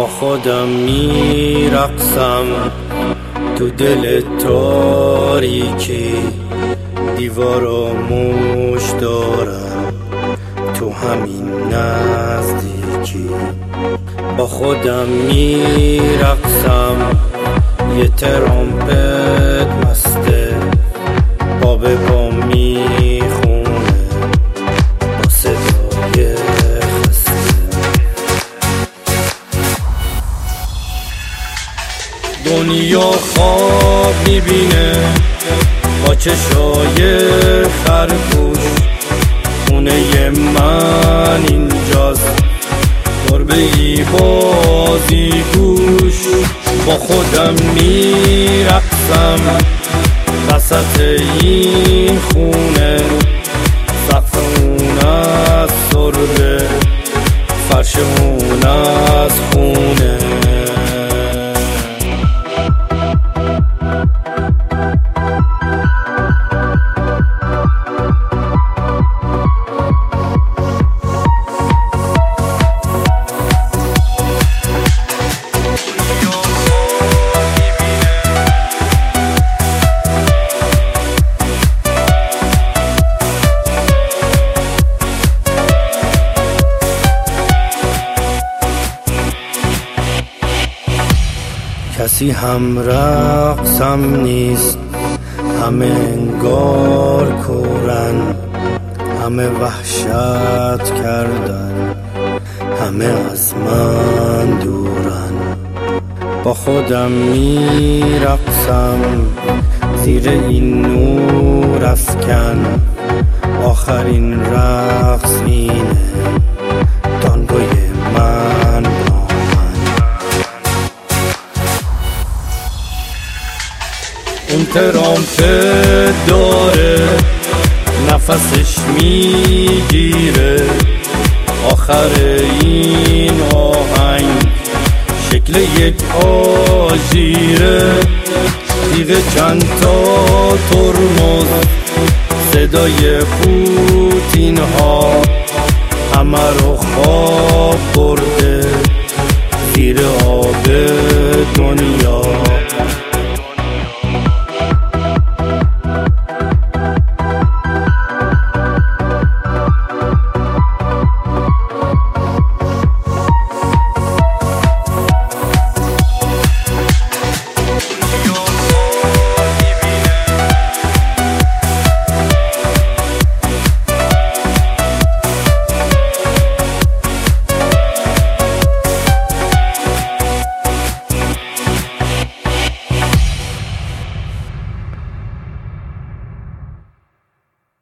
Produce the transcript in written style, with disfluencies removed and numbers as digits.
با خودم میرقصم تو دل تاریکی، دیوارو موش دارم تو همین نزدیکی. با خودم میرقصم یه ترامپت مسته، باب با میخونه با صدای خسته. دنیا خواب میبینه با چشای خرگوش، خونه من اینجاست گربه ای بازی گوش. با خودم میرقصم وسط این خونه، سقف اون از سربه، فرش اون از خونه. کسی هم رقصم نیست، همه انگار کورن، همه وحشت کردن، همه از من دورن. با خودم میرقصم زیر این نور افکن، آخرین رقص اینه تانگوی من با من. اون ترامپت داره نفسش میگیره، آخر این آهنگ شکل یک آژیره. تیغ چند تا ترمز، صدای پوتین ها همه رو خواب برده زیر آب دنیا.